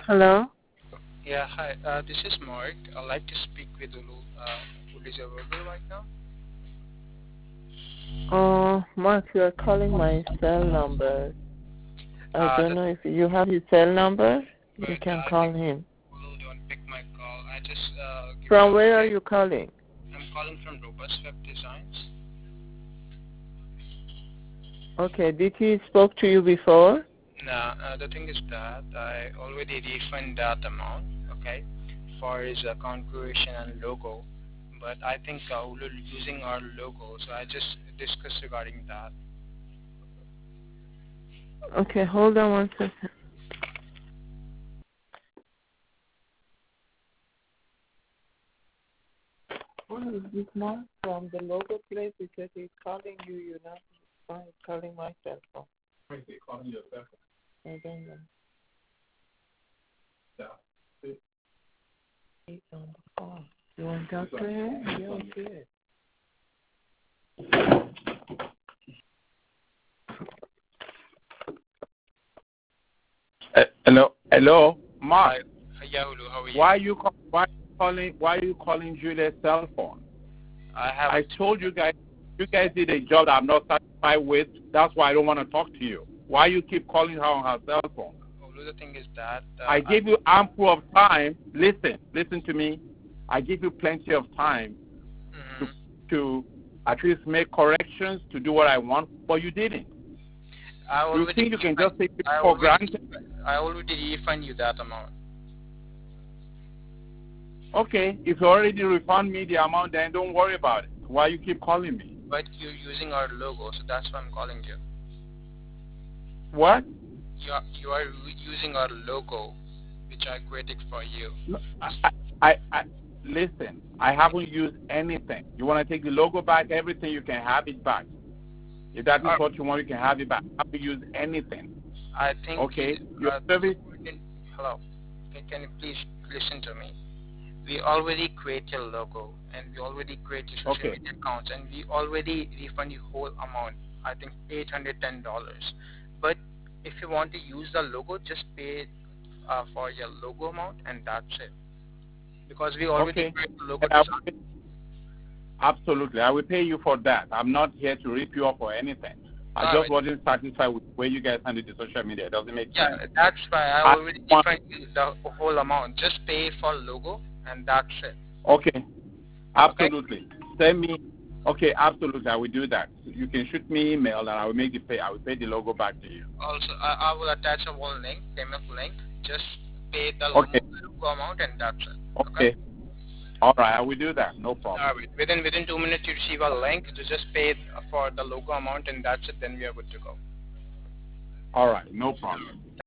Hello? Yeah, hi. This is Mark. I'd like to speak with Ulu. Ulu is available right now. Mark, you are calling my cell number. I Uh, don't the, know if you have his cell number. You but can I call think him. Ulu don't pick my call. I just give you From a where are update. you calling? I'm calling from Robust Web Designs. Okay, did he spoke to you before? Now, the thing is that I already refund that amount, okay, for his account creation and logo. But I think Ulu using our logo, so I just discussed regarding that. Okay, hold on one second. What is this Mark from the logo place? Because he's calling you, you're not he's calling my cell phone. Wait, they calling your cell phone? I don't know. Yeah. He's on the phone. You want to talk to him? Yeah, okay. Hello, Mark. Hi, yeah, Ulu, how are you? Why are you calling Julia's cell phone? I have I told you guys did a job that I'm not satisfied with. That's why I don't want to talk to you. Why you keep calling her on her cell phone? The thing is that I gave you ample of time. Listen to me. I give you plenty of time mhm. to at least make corrections to do what I want, but you didn't. I You already think you can just refund, take it for granted? I already refund you that amount. Okay, if you already refund me the amount, then don't worry about it. Why you keep calling me? But you're using our logo, so that's why I'm calling you. What? You are using our logo, which I created for you. No, I listen. I haven't used anything. You want to take the logo back? Everything you can have it back. If that is Uh, what you want, you can have it back. I haven't used anything. I think Okay, your you service. couldn't. Hello, can you please listen to me? We already create your logo, and we already create your social Okay, media accounts, and we already refund you whole amount. I think $810. But if you want to use the logo, just pay for your logo amount, and that's it. Because we already okay. create the logo And I design. will absolutely, I will pay you for that. I'm not here to rip you off or anything. I No, just wasn't satisfied with the way you guys handle the social media. It doesn't make yeah, sense. that's why I I already want. refund you the whole amount. Just pay for logo, and that's it. Okay, Okay. absolutely. Send me. Okay, absolutely. I will do that. You can shoot me email and I will make the pay. I will pay the logo back to you. Also, I will attach a whole link, payment link. Just pay the Okay. logo amount, and that's it. Okay. Okay. All right. I will do that. No problem. Within 2 minutes, you receive a link to just pay for the logo amount, and that's it. Then we are good to go. All right. No problem.